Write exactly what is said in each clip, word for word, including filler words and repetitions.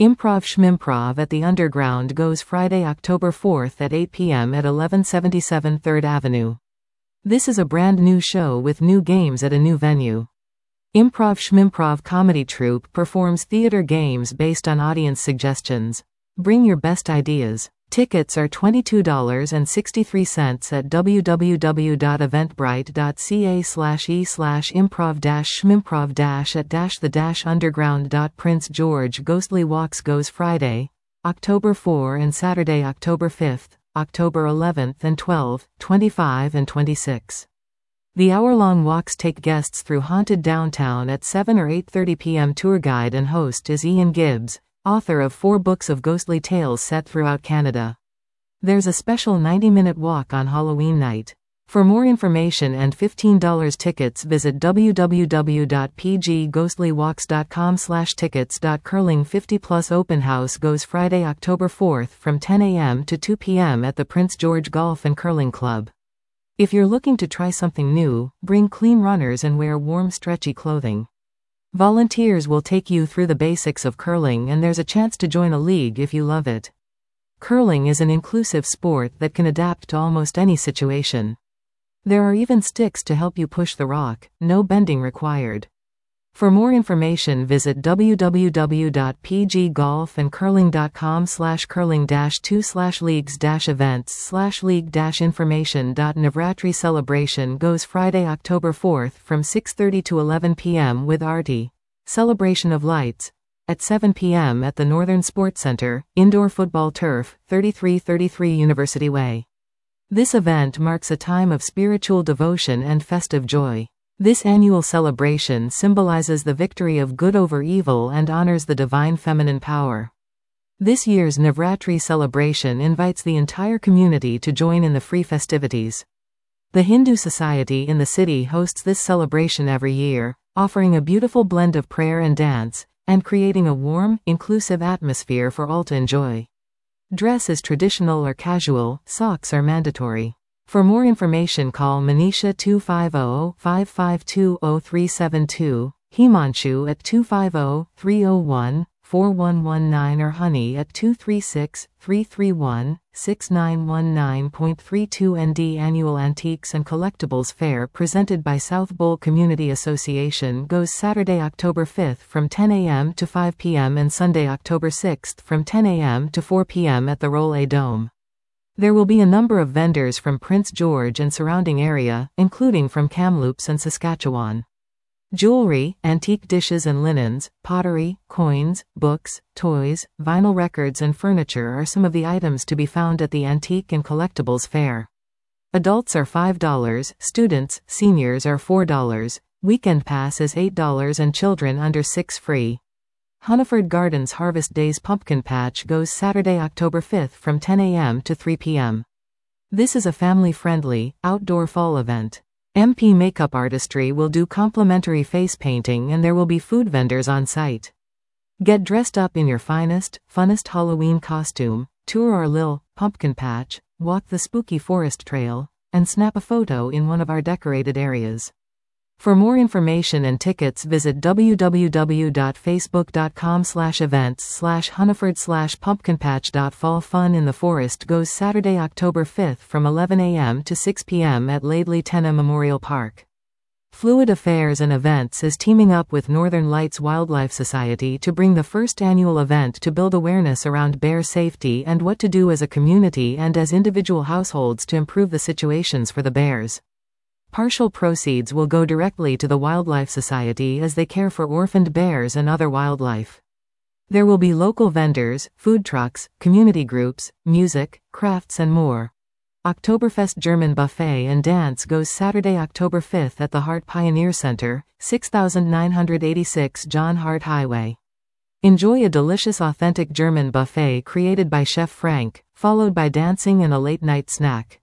Improv Schmimprov at the Underground goes Friday, October fourth at eight p m at eleven seventy-seven third Avenue. This is a brand new show with new games at a new venue. Improv Schmimprov comedy troupe performs theater games based on audience suggestions. Bring your best ideas. Tickets are twenty-two dollars and sixty-three cents at w w w dot eventbrite dot c a slash e slash improv dash schmimprov dash at dash the dash underground dot Prince George Ghostly Walks goes Friday, October fourth and Saturday, October fifth, October eleventh and twelfth, twenty-five and twenty-six. The hour-long walks take guests through haunted downtown at seven or eight thirty p m Tour guide and host is Ian Gibbs, author of four books of ghostly tales set throughout Canada. There's a special ninety minute walk on Halloween night. For more information and fifteen dollars tickets visit w w w dot p g ghostly walks dot com slash tickets. Curling fifty plus open house goes Friday, October fourth from ten a m to two p m at the Prince George Golf and Curling Club. If you're looking to try something new, bring clean runners and wear warm stretchy clothing. Volunteers will take you through the basics of curling and there's a chance to join a league if you love it. Curling is an inclusive sport that can adapt to almost any situation. There are even sticks to help you push the rock, no bending required. For more information visit w w w dot p g golf and curling dot com slash curling dash two slash leagues dash events slash league dash information. Navratri celebration goes Friday, October fourth from six thirty to eleven p m with Aarti, Celebration of Lights, at seven p m at the Northern Sports Center, Indoor Football Turf, thirty-three thirty-three University Way. This event marks a time of spiritual devotion and festive joy. This annual celebration symbolizes the victory of good over evil and honors the divine feminine power. This year's Navratri celebration invites the entire community to join in the free festivities. The Hindu Society in the city hosts this celebration every year, offering a beautiful blend of prayer and dance, and creating a warm, inclusive atmosphere for all to enjoy. Dress is traditional or casual, socks are mandatory. For more information call Manisha two five zero, five five two zero three seven two, Himanshu at two five zero, three zero one, four one one nine or Honey at two three six, three three one, six nine one nine. thirty-two N D Annual Antiques and Collectibles Fair presented by South Bowl Community Association goes Saturday, October fifth from ten a m to five p m and Sunday, October sixth from ten a m to four p m at the Rollet Dome. There will be a number of vendors from Prince George and surrounding area, including from Kamloops and Saskatchewan. Jewelry, antique dishes and linens, pottery, coins, books, toys, vinyl records and furniture are some of the items to be found at the Antique and Collectibles Fair. Adults are five dollars, students, seniors are four dollars, weekend pass is eight dollars and children under six free. Hunneford Gardens Harvest Days Pumpkin Patch goes Saturday, October fifth from ten a m to three p m This is a family-friendly, outdoor fall event. M P Makeup Artistry will do complimentary face painting and there will be food vendors on site. Get dressed up in your finest, funnest Halloween costume, tour our Lil Pumpkin Patch, walk the spooky forest trail, and snap a photo in one of our decorated areas. For more information and tickets visit w w w dot facebook dot com slash events slash hunneford slash pumpkinpatch. Fall Fun in the Forest goes Saturday, October fifth from eleven a m to six p m at Laidley Tenna Memorial Park. Fluid Affairs and Events is teaming up with Northern Lights Wildlife Society to bring the first annual event to build awareness around bear safety and what to do as a community and as individual households to improve the situations for the bears. Partial proceeds will go directly to the Wildlife Society as they care for orphaned bears and other wildlife. There will be local vendors, food trucks, community groups, music, crafts and more. Oktoberfest German Buffet and Dance goes Saturday, October fifth at the Hart Pioneer Center, six thousand nine hundred eighty-six John Hart Highway. Enjoy a delicious authentic German buffet created by Chef Frank, followed by dancing and a late-night snack.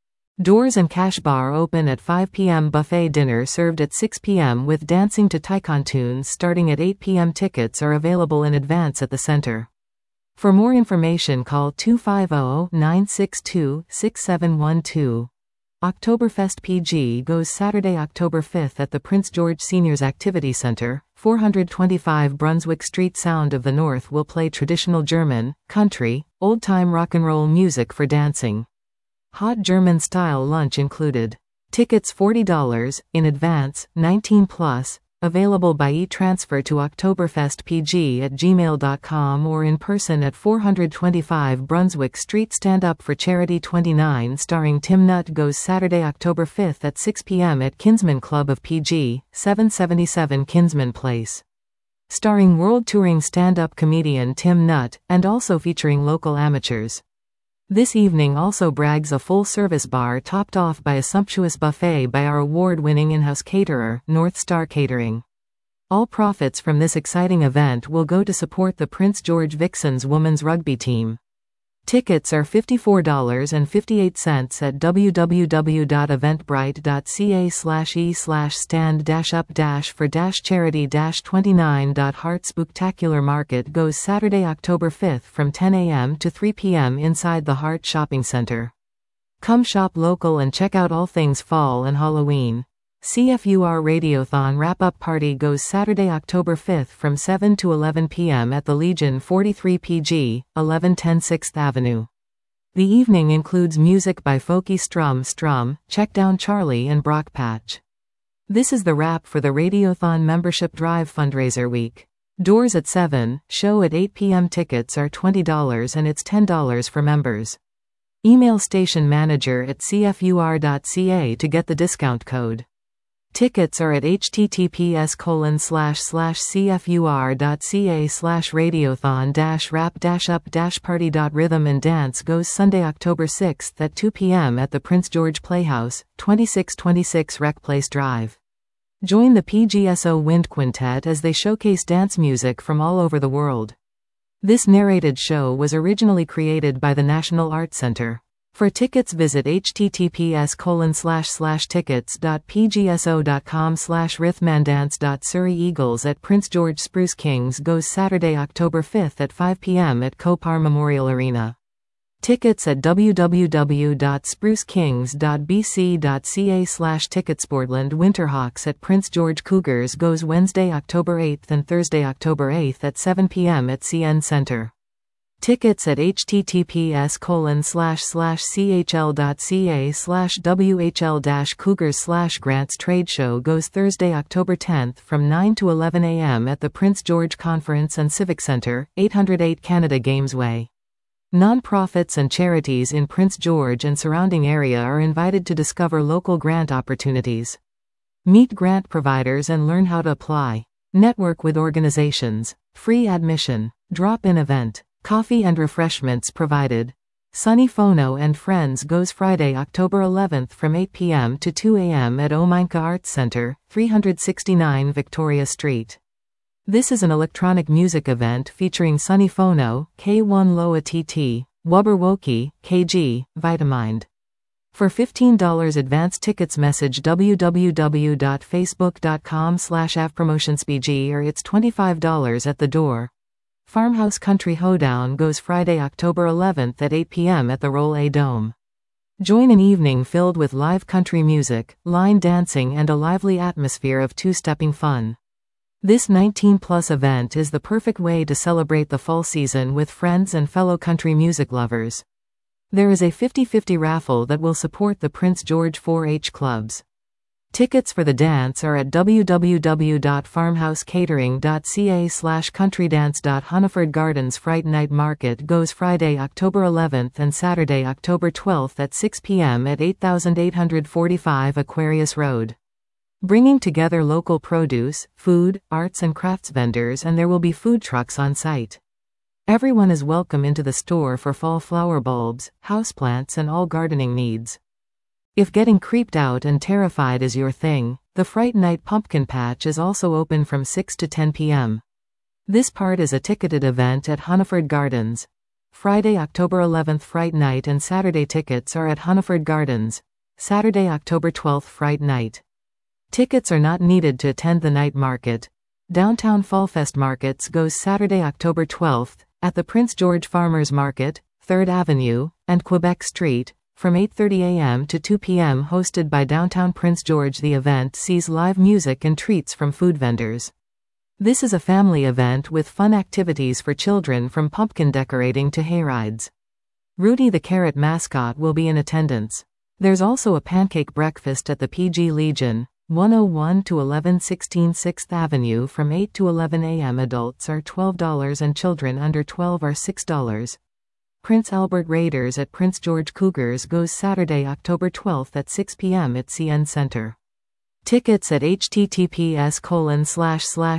Doors and Cash Bar open at five p m Buffet dinner served at six p m with dancing to Taikon tunes starting at eight p m Tickets are available in advance at the center. For more information call two five zero, nine six two, six seven one two. Oktoberfest P G goes Saturday, October fifth at the Prince George Seniors Activity Center. four twenty-five Brunswick Street. Sound of the North will play traditional German, country, old-time rock and roll music for dancing. Hot German-style lunch included. Tickets forty dollars, in advance, nineteen plus, available by e-transfer to oktoberfestpg at gmail dot com or in person at four twenty-five Brunswick Street. Stand Up for Charity twenty-nine starring Tim Nutt goes Saturday, October fifth at six p m at Kinsman Club of P G, seven seventy-seven Kinsman Place. Starring world touring stand-up comedian Tim Nutt, and also featuring local amateurs. This evening also brags a full-service bar topped off by a sumptuous buffet by our award-winning in-house caterer, North Star Catering. All profits from this exciting event will go to support the Prince George Vixens women's rugby team. Tickets are fifty-four dollars and fifty-eight cents at w w w dot eventbrite dot c a slash e slash stand dash up dash for dash charity dash twenty-nine. Heart Spooktacular Market goes Saturday, October fifth from ten a m to three p m inside the Hart Shopping Center. Come shop local and check out all things fall and Halloween. C F U R Radiothon Wrap-Up Party goes Saturday, October fifth from seven to eleven p m at the Legion forty-three P G, eleven ten sixth Avenue. The evening includes music by Folky Strum Strum, Checkdown Charlie and Brock Patch. This is the wrap for the Radiothon Membership Drive Fundraiser Week. Doors at seven, show at eight p m Tickets are twenty dollars and it's ten dollars for members. Email station manager at c f u r dot c a to get the discount code. Tickets are at https colon slash slash cfur.ca slash radiothon dash rap dash up dash party dot rhythm and dance goes Sunday, October sixth at two p m at the Prince George Playhouse, twenty-six twenty-six Rec Place Drive. Join the P G S O Wind Quintet as they showcase dance music from all over the world. This narrated show was originally created by the National Arts Center. For tickets visit https colon slash slash tickets dot pgso dot com slash rhythmandance dot Surrey Eagles at Prince George Spruce Kings goes Saturday, October fifth at five p m at Copar Memorial Arena. Tickets at w w w dot spruce kings dot b c dot c a slash tickets. Portland Winterhawks at Prince George Cougars goes Wednesday, October eighth and Thursday, October eighth at seven p m at C N Center. Tickets at https colon slash slash chl.ca slash whl dash cougars slash grants. Trade show goes Thursday, October tenth from nine to eleven a m at the Prince George Conference and Civic Center, eight oh eight Canada Games Way. Non-profits and charities in Prince George and surrounding area are invited to discover local grant opportunities. Meet grant providers and learn how to apply. Network with organizations. Free admission. Drop-in event. Coffee and refreshments provided. Sunny Phono and Friends goes Friday, October eleventh from eight p m to two a m at Ominka Arts Center, three sixty-nine Victoria Street. This is an electronic music event featuring Sunny Phono, K one Loa T T, Wubberwoki, K G, Vitamind. For fifteen dollars advance tickets message w w w dot facebook dot com slash avpromotionspg or it's twenty-five dollars at the door. Farmhouse Country Hoedown goes Friday, October eleventh at eight p m at the Roll A Dome. Join an evening filled with live country music, line dancing and a lively atmosphere of two-stepping fun. This nineteen plus event is the perfect way to celebrate the fall season with friends and fellow country music lovers. There is a fifty fifty raffle that will support the Prince George four H clubs. Tickets for the dance are at w w w dot farmhousecatering dot c a slash countrydance. Hunneford Gardens Fright Night Market goes Friday, October eleventh and Saturday, October twelfth at six p m at eighty-eight forty-five Aquarius Road. Bringing together local produce, food, arts and crafts vendors, and there will be food trucks on site. Everyone is welcome into the store for fall flower bulbs, houseplants and all gardening needs. If getting creeped out and terrified is your thing, the Fright Night Pumpkin Patch is also open from six to ten p m This part is a ticketed event at Hunneford Gardens. Friday, October eleventh Fright Night and Saturday tickets are at Hunneford Gardens. Saturday, October twelfth Fright Night. Tickets are not needed to attend the night market. Downtown Fallfest Markets goes Saturday, October twelfth, at the Prince George Farmers Market, third Avenue, and Quebec Street, from eight thirty a m to two p m hosted by Downtown Prince George. The event sees live music and treats from food vendors. This is a family event with fun activities for children from pumpkin decorating to hayrides. Rudy the Carrot mascot will be in attendance. There's also a pancake breakfast at the P G Legion, one oh one to eleven sixteen sixth Avenue from eight to eleven a m Adults are twelve dollars and children under twelve are six dollars. Prince Albert Raiders at Prince George Cougars goes Saturday, October twelfth at six p m at C N Center. Tickets at https colon slash slash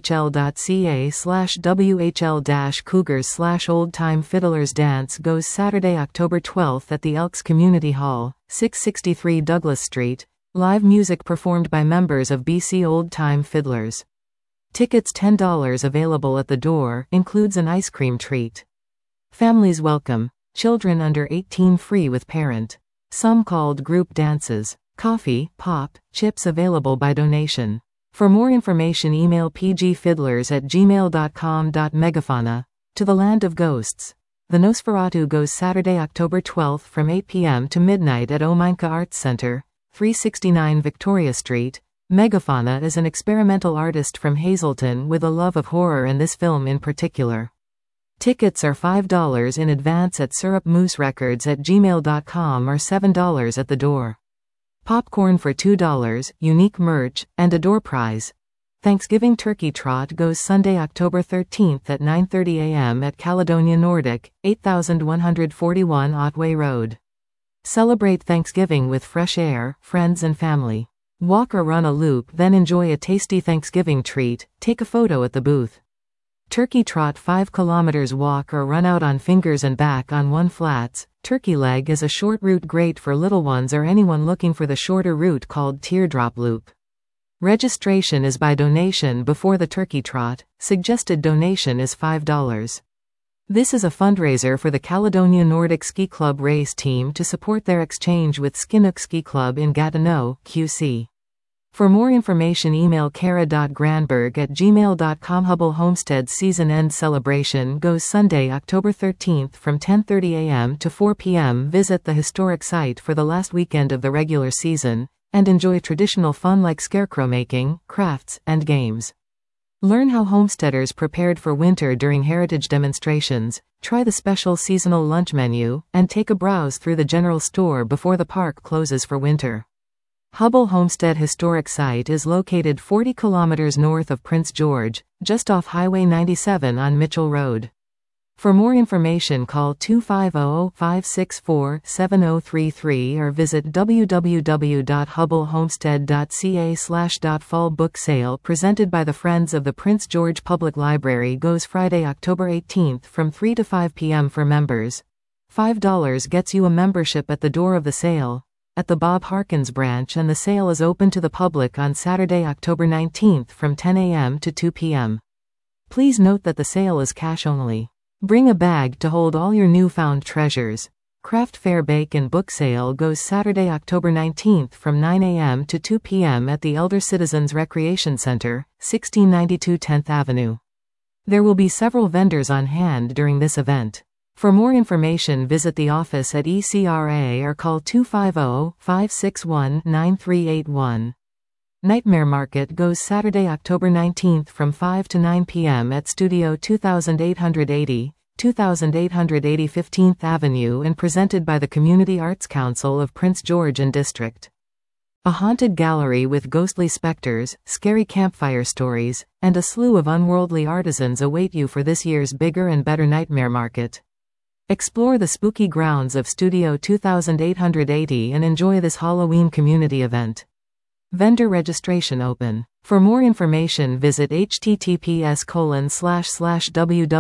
chl.ca slash whl dash cougars slash old time fiddlers dance goes Saturday, October twelfth at the Elks Community Hall, six sixty-three Douglas Street. Live music performed by members of B C Old Time Fiddlers. Tickets ten dollars available at the door, includes an ice cream treat. Families welcome. Children under eighteen free with parent. Some called group dances. Coffee, pop, chips available by donation. For more information email pgfiddlers at gmail dot com. Megafauna. To the Land of Ghosts. The Nosferatu goes Saturday, October twelfth from eight p m to midnight at Ominka Arts Center, three sixty-nine Victoria Street. Megafauna is an experimental artist from Hazleton with a love of horror and this film in particular. Tickets are five dollars in advance at syrup moose records at gmail dot com or seven dollars at the door. Popcorn for two dollars, unique merch, and a door prize. Thanksgiving Turkey Trot goes Sunday, October thirteenth at nine thirty a m at Caledonia Nordic, eight thousand one hundred forty-one Otway Road. Celebrate Thanksgiving with fresh air, friends and family. Walk or run a loop, then enjoy a tasty Thanksgiving treat. Take a photo at the booth. Turkey Trot five kilometers. Walk or run out on fingers and back on one flats. Turkey leg is a short route great for little ones or anyone looking for the shorter route called teardrop loop. Registration is by donation before the Turkey Trot. Suggested donation is five dollars. This is a fundraiser for the Caledonia Nordic Ski Club race team to support their exchange with Skinnook Ski Club in Gatineau, Q C. For more information email kara dot granberg at gmail dot com. Hubble Homestead's season end celebration goes Sunday, October thirteenth from ten thirty a m to four p m Visit the historic site for the last weekend of the regular season, and enjoy traditional fun like scarecrow making, crafts, and games. Learn how homesteaders prepared for winter during heritage demonstrations, try the special seasonal lunch menu, and take a browse through the general store before the park closes for winter. Hubble Homestead Historic Site is located forty kilometers north of Prince George, just off Highway ninety-seven on Mitchell Road. For more information call two five zero, five six four, seven zero three three or visit w w w dot hubble homestead dot c a slash fall book sale presented by the Friends of the Prince George Public Library goes Friday, October eighteenth from three to five p m for members. five dollars gets you a membership at the door of the sale, at the Bob Harkins branch, and the sale is open to the public on Saturday, October nineteenth from ten a m to two p m Please note that the sale is cash only. Bring a bag to hold all your newfound treasures. Craft Fair Bake and Book Sale goes Saturday, October nineteenth from nine a m to two p m at the Elder Citizens Recreation Center, sixteen ninety-two tenth Avenue. There will be several vendors on hand during this event. For more information visit the office at E C R A or call two five zero, five six one, nine three eight one. Nightmare Market goes Saturday, October nineteenth from five to nine p m at Studio twenty-eight eighty, twenty-eight eighty fifteenth Avenue and presented by the Community Arts Council of Prince George and District. A haunted gallery with ghostly specters, scary campfire stories, and a slew of unworldly artisans await you for this year's bigger and better Nightmare Market. Explore the spooky grounds of Studio twenty-eight eighty and enjoy this Halloween community event. Vendor registration open. For more information visit https colon slash slash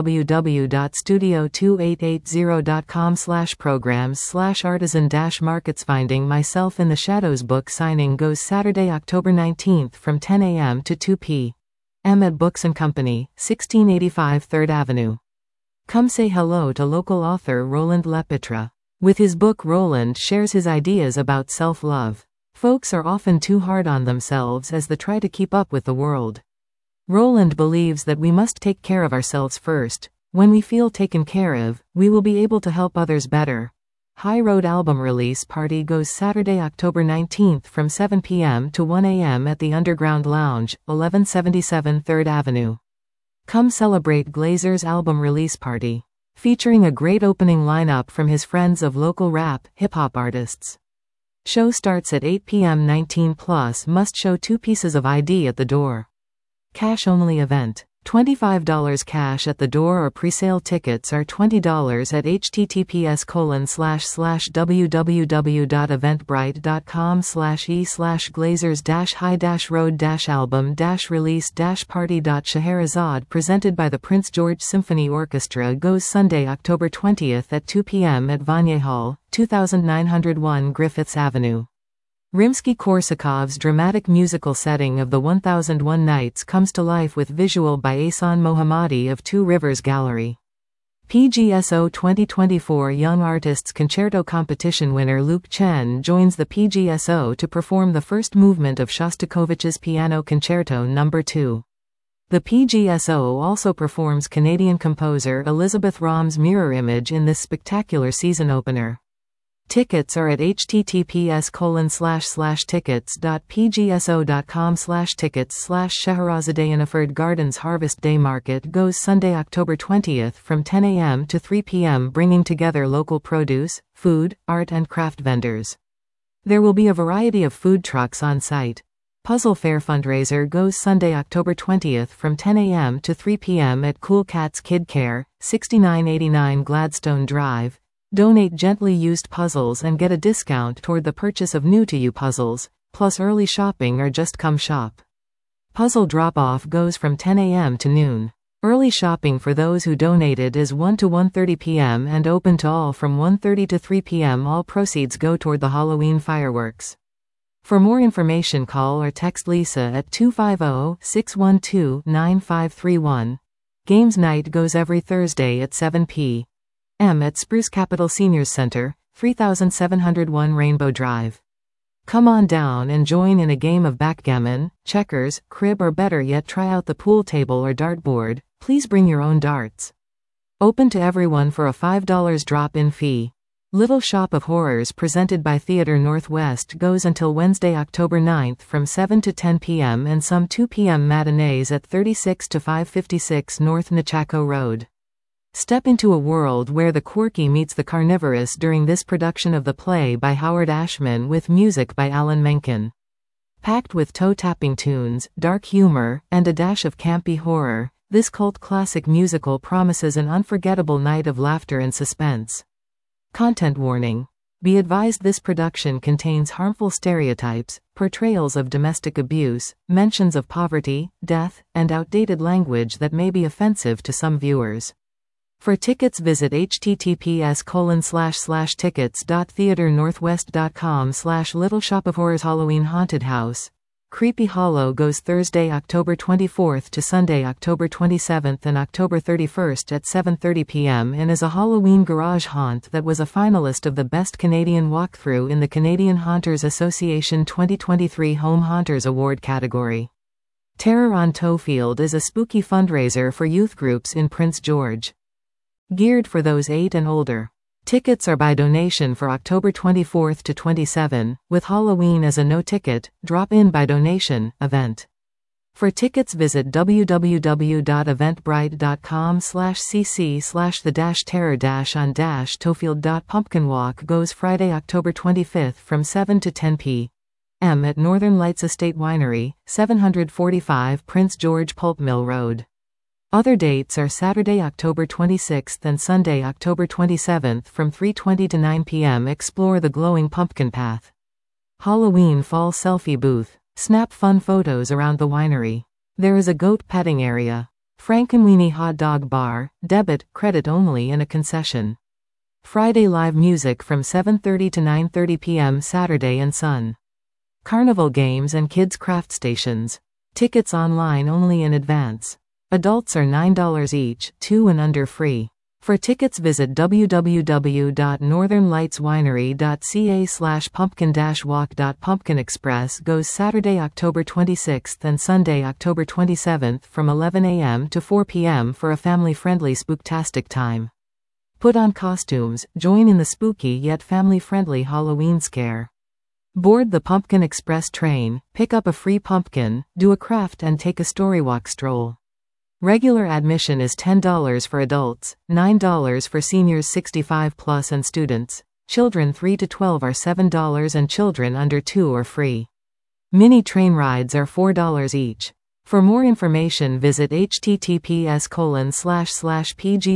www dot studio twenty-eight eighty dot com slash programs slash artisan dash markets. Finding Myself in the Shadows book signing goes Saturday, October nineteenth from ten a m to two p m at Books and Company, sixteen eighty-five third Avenue. Come say hello to local author Roland Lepitra. With his book, Roland shares his ideas about self-love. Folks are often too hard on themselves as they try to keep up with the world. Roland believes that we must take care of ourselves first. When we feel taken care of, we will be able to help others better. High Road album release party goes Saturday, October nineteenth from seven p m to one a m at the Underground Lounge, eleven seventy-seven third Avenue. Come celebrate Glazer's album release party, featuring a great opening lineup from his friends of local rap, hip-hop artists. Show starts at eight p m nineteen plus must show two pieces of I D at the door. Cash only event. twenty-five dollars cash at the door or presale tickets are twenty dollars at https colon slash slash www.eventbrite.com slash e slash glazers dash high dash road dash album dash release dash party. Scheherazade presented by the Prince George Symphony Orchestra goes Sunday, October twentieth at two p m at Vanier Hall, two thousand nine hundred one Griffiths Avenue. Rimsky-Korsakov's dramatic musical setting of the one thousand one Nights comes to life with visual by Ahsan Mohammadi of Two Rivers Gallery. P G S O twenty twenty-four Young Artists Concerto Competition winner Luke Chen joins the P G S O to perform the first movement of Shostakovich's Piano Concerto number two. The P G S O also performs Canadian composer Elizabeth Rom's Mirror Image in this spectacular season opener. Tickets are at https colon slash slash tickets.pgso.com slash tickets slash Scheherazade. Inniford Gardens Harvest Day Market goes Sunday, October twentieth from ten a m to three p m bringing together local produce, food, art and craft vendors. There will be a variety of food trucks on site. Puzzle Fair fundraiser goes Sunday, October twentieth from ten a m to three p m at Cool Cats Kid Care, sixty-nine eighty-nine Gladstone Drive. Donate gently used puzzles and get a discount toward the purchase of new-to-you puzzles, plus early shopping or just come shop. Puzzle drop-off goes from ten a m to noon. Early shopping for those who donated is one to one thirty p m and open to all from one thirty to three p m All proceeds go toward the Halloween fireworks. For more information call or text Lisa at two five zero, six one two, nine five three one. Games night goes every Thursday at seven p m at Spruce Capital Seniors Center, three thousand seven hundred one Rainbow Drive. Come on down and join in a game of backgammon, checkers, crib or better yet try out the pool table or dartboard. Please bring your own darts. Open to everyone for a five dollar drop-in fee. Little Shop of Horrors presented by Theatre Northwest goes until Wednesday, October ninth from seven to ten p m and some two p m matinees at thirty-six to five fifty-six North Nechako Road. Step into a world where the quirky meets the carnivorous during this production of the play by Howard Ashman with music by Alan Menken. Packed with toe-tapping tunes, dark humor, and a dash of campy horror, this cult classic musical promises an unforgettable night of laughter and suspense. Content warning. Be advised this production contains harmful stereotypes, portrayals of domestic abuse, mentions of poverty, death, and outdated language that may be offensive to some viewers. For tickets visit https colon slash slash tickets.theatrenorthwest.com slash Little Shop of Horrors. Halloween Haunted House. Creepy Hollow goes Thursday, October twenty-fourth to Sunday, October twenty-seventh and October thirty-first at seven thirty p m and is a Halloween garage haunt that was a finalist of the Best Canadian Walkthrough in the Canadian Haunters Association twenty twenty-three Home Haunters Award category. Terror on Toefield is a spooky fundraiser for youth groups in Prince George. Geared for those eight and older. Tickets are by donation for October twenty-fourth to twenty-seventh, with Halloween as a no-ticket, drop-in by donation, event. For tickets visit www.eventbrite.com slash cc slash the dash terror dash on dash Toefield. Pumpkin Walk goes Friday, October twenty-fifth from seven to ten p m at Northern Lights Estate Winery, seven forty-five Prince George Pulp Mill Road. Other dates are Saturday, October twenty-sixth and Sunday, October twenty-seventh from three twenty to nine p m Explore the glowing pumpkin path. Halloween fall selfie booth. Snap fun photos around the winery. There is a goat petting area. Frankenweenie hot dog bar, debit, credit only and a concession. Friday live music from seven thirty to nine thirty p m Saturday and Sun. Carnival games and kids craft stations. Tickets online only in advance. Adults are nine dollars each, two and under free. For tickets visit www.northernlightswinery.ca slash pumpkin-walk. Pumpkin Express goes Saturday, October twenty-sixth and Sunday, October twenty-seventh from eleven a m to four p m for a family-friendly spooktastic time. Put on costumes, join in the spooky yet family-friendly Halloween scare. Board the Pumpkin Express train, pick up a free pumpkin, do a craft and take a storywalk stroll. Regular admission is ten dollars for adults, nine dollars for seniors sixty-five plus and students. Children three to twelve are seven dollars and children under two are free. Mini train rides are four dollars each. For more information visit https colon slash slash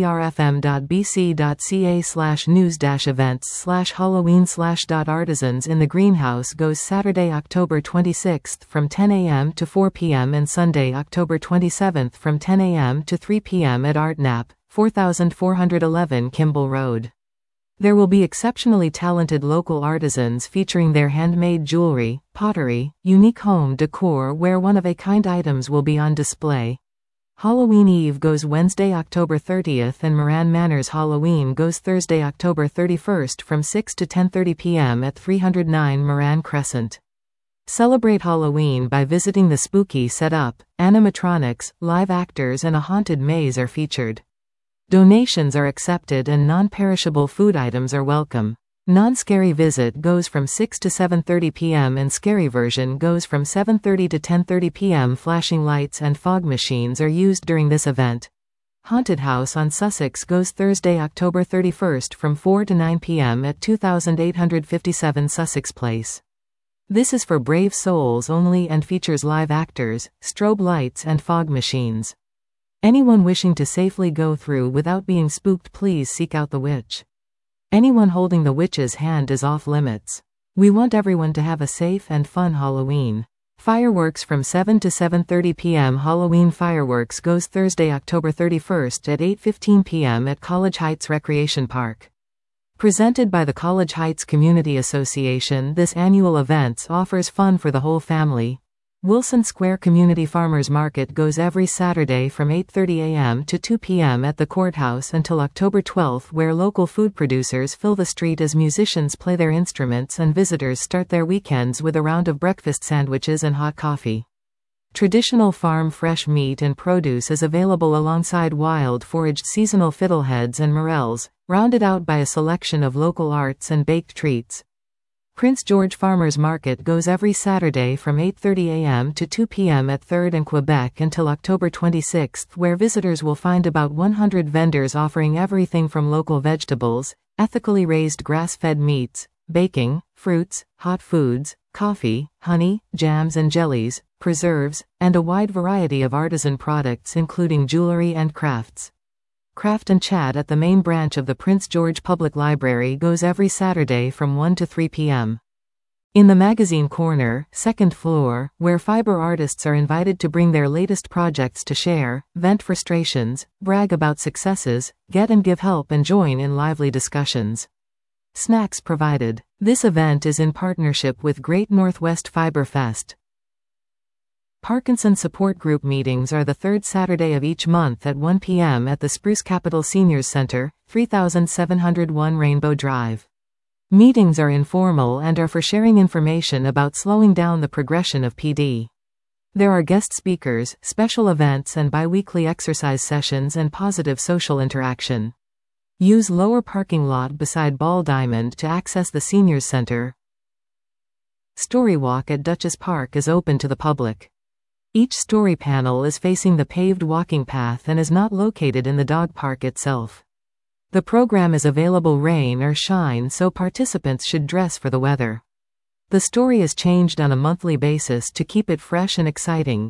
pgrfm.bc.ca slash news dash events slash Halloween slash dot artisans in the greenhouse goes Saturday, October twenty-sixth from ten a m to four p m and Sunday, October twenty-seventh from ten a m to three p m at ArtNap, four thousand four hundred eleven Kimball Road. There will be exceptionally talented local artisans featuring their handmade jewelry, pottery, unique home decor where one-of-a-kind items will be on display. Halloween Eve goes Wednesday, October thirtieth and Moran Manor's Halloween goes Thursday, October thirty-first from six to ten thirty p m at three oh nine Moran Crescent. Celebrate Halloween by visiting the spooky setup, animatronics, live actors and a haunted maze are featured. Donations are accepted and non-perishable food items are welcome. Non-scary visit goes from six to seven thirty p m and scary version goes from seven thirty to ten thirty p m Flashing lights and fog machines are used during this event. Haunted House on Sussex goes Thursday, October thirty-first from four to nine p m at two thousand eight hundred fifty-seven Sussex Place. This is for brave souls only and features live actors, strobe lights and fog machines. Anyone wishing to safely go through without being spooked, please seek out the witch. Anyone holding the witch's hand is off limits. We want everyone to have a safe and fun Halloween. Fireworks from seven to seven thirty p m Halloween fireworks goes Thursday, October thirty-first at eight fifteen p m at College Heights Recreation Park. Presented by the College Heights Community Association, this annual event offers fun for the whole family. Wilson Square Community Farmers Market goes every Saturday from eight thirty a m to two p m at the courthouse until October twelfth, where local food producers fill the street as musicians play their instruments and visitors start their weekends with a round of breakfast sandwiches and hot coffee. Traditional farm fresh meat and produce is available alongside wild-foraged seasonal fiddleheads and morels, rounded out by a selection of local arts and baked treats. Prince George Farmers Market goes every Saturday from eight thirty a m to two p m at third and Quebec until October twenty-sixth, where visitors will find about one hundred vendors offering everything from local vegetables, ethically raised grass-fed meats, baking, fruits, hot foods, coffee, honey, jams and jellies, preserves, and a wide variety of artisan products including jewelry and crafts. Craft and Chat at the main branch of the Prince George Public Library goes every Saturday from one to three p m In the magazine corner, second floor, where fiber artists are invited to bring their latest projects to share, vent frustrations, brag about successes, get and give help and join in lively discussions. Snacks provided. This event is in partnership with Great Northwest Fiber Fest. Parkinson Support Group meetings are the third Saturday of each month at one p m at the Spruce Capital Seniors Center, three thousand seven hundred one Rainbow Drive. Meetings are informal and are for sharing information about slowing down the progression of P D. There are guest speakers, special events and bi-weekly exercise sessions and positive social interaction. Use lower parking lot beside Ball Diamond to access the Seniors Center. Storywalk at Duchess Park is open to the public. Each story panel is facing the paved walking path and is not located in the dog park itself. The program is available rain or shine, so participants should dress for the weather. The story is changed on a monthly basis to keep it fresh and exciting.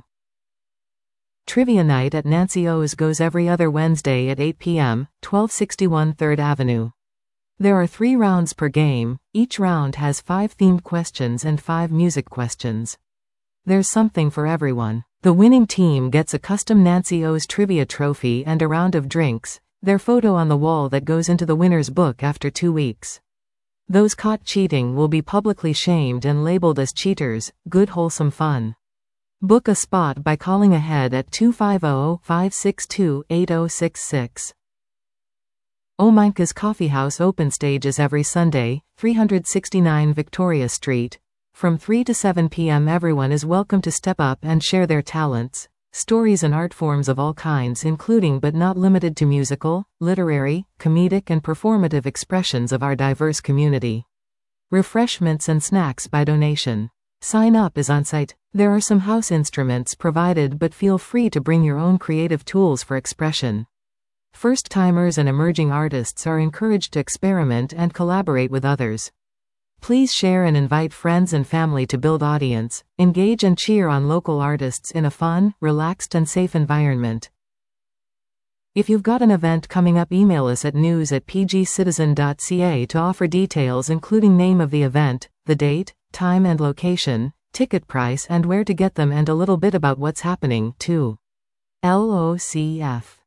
Trivia Night at Nancy O's goes every other Wednesday at eight p m, twelve sixty-one third Avenue. There are three rounds per game. Each round has five themed questions and five music questions. There's something for everyone. The winning team gets a custom Nancy O's trivia trophy and a round of drinks, their photo on the wall that goes into the winner's book after two weeks. Those caught cheating will be publicly shamed and labeled as cheaters. Good wholesome fun. Book a spot by calling ahead at two five zero, five six two, eight zero six six. Ominka's Coffee House open stages every Sunday, three sixty-nine Victoria Street. From three to seven p m everyone is welcome to step up and share their talents. stories and art forms of all kinds including but not limited to musical, literary, comedic and performative expressions of our diverse community. Refreshments and snacks by donation. Sign up is on site. There are some house instruments provided but feel free to bring your own creative tools for expression. First-timers and emerging artists are encouraged to experiment and collaborate with others. Please share and invite friends and family to build audience, engage and cheer on local artists in a fun, relaxed and safe environment. If you've got an event coming up, email us at news at p g citizen dot c a to offer details including name of the event, the date, time and location, ticket price and where to get them and a little bit about what's happening, too. L O C F